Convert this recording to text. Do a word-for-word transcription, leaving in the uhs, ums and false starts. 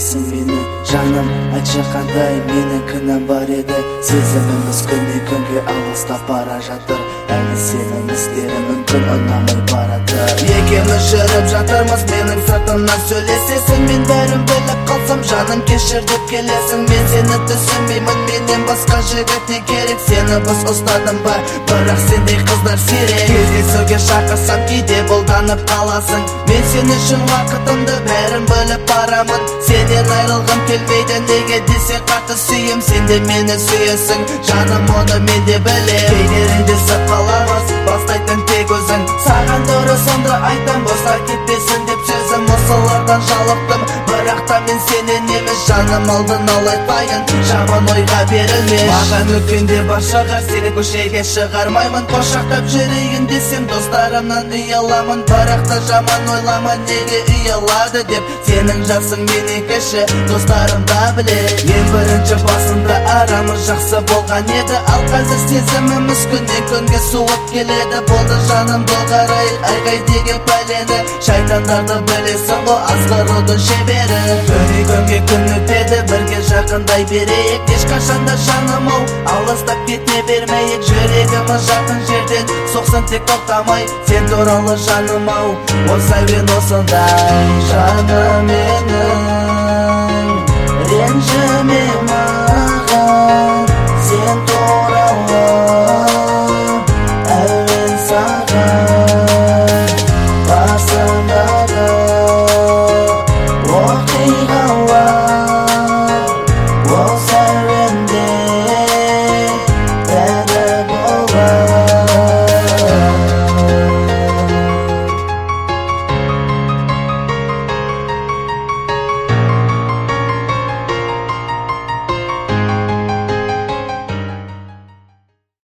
дейсің мені жаным, айтшы қандай менің кінәм бар еді. Сезіміміз күннен күнге алыстап бара жатыр, әлі сенің істерің мүмкін ұнамай барады. Екеуміз жүріп жатырмыз, менің сыртымнан сөйлесесің, мен бәрін біліп қалсам жаным кешір деп келесің. Мен сені түсінбеймін, менен басқа жігіт не керек. Сені бос ұстадым ба, бірақ сендей қыздар сирек. Кездесуге шақырсам кейде бұлданып қаласың. Мен сен үшін уақытымды бәрін бөліп барамын. Сенен айрылғым келмейді, неге десең қатты сүйем. Сен де мені сүйесің, жаным, оны мен де білем. Кейдерінде сап қаламыз, бастайтын тек өзің. Саған дұрысымды айтам, босқа кетпесін деп сөзім. Осылардан жалықтым, бірақ та мен сенен емес жаным, алдын ала айтпайын, жаман ойға берілме. Маған өткенде бар шығар, сені көшеге шығармаймын. Қошақтап жүрейін десем достарымнан ұяламын, бірақ та жаман ойлама, неге ұялады деп. Сенің жасың менен кіші, достарым да білет. Ең бірінші басында арамыз жақсы болған еді, ал қазір сезіміміз күннен күнге суып келеді. Болды жаным, доғарайық айғай деген пәлені, шайтандарды білесің ғой, азғырудың шебері. Күннен күнге күн өтеді, бірге жақындай берейік. Ешқашанда жаным ау, алыстап кете бермейік. Жүрегіміз жақын жерден соқсын тек тоқтамай. Сен туралы жаным ау, осы әуен осындай. Жаным менің, ренжіме